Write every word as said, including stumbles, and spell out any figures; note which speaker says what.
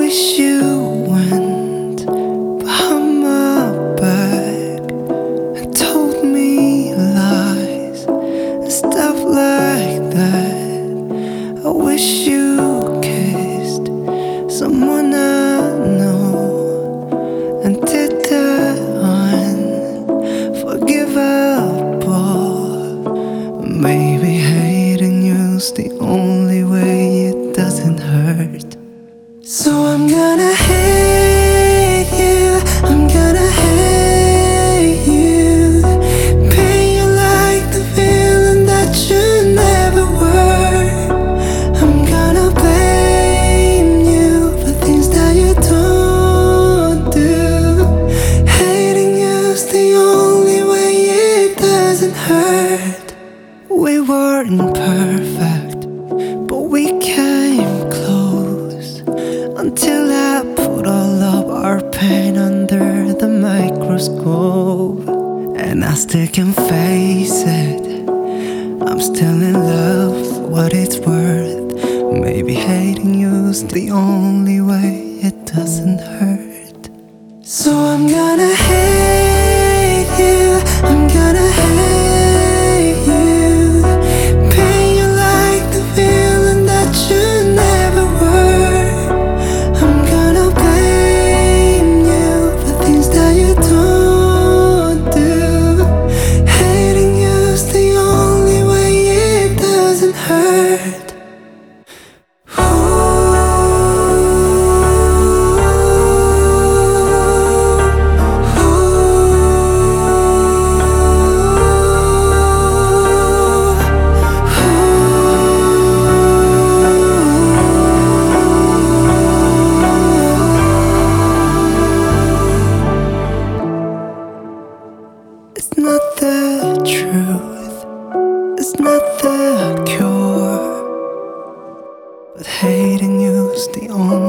Speaker 1: wish you went behind my back and told me lies and stuff like that. I wish you kissed someone I know and did that unforgivable. Maybe hating you's the only way it doesn't hurt. So I'm gonna hate you, I'm gonna hate you, paint you like the villain that you never were. I'm gonna blame you for things that you don't do. Hating you's the only way it doesn't hurt. We weren't perfect, but we came close until I put all of our pain under the microscope. And I still can face it, I'm still in love for what it's worth. Maybe hating you's the only way it doesn't hurt. So I'm gonna hate you, I'm gonna hate you, paint you like the villain that you never were. I'm gonna blame you for things that you don't do. Hating you's the only way it doesn't hurt. It's not the truth, it's not the cure, but hating you's the only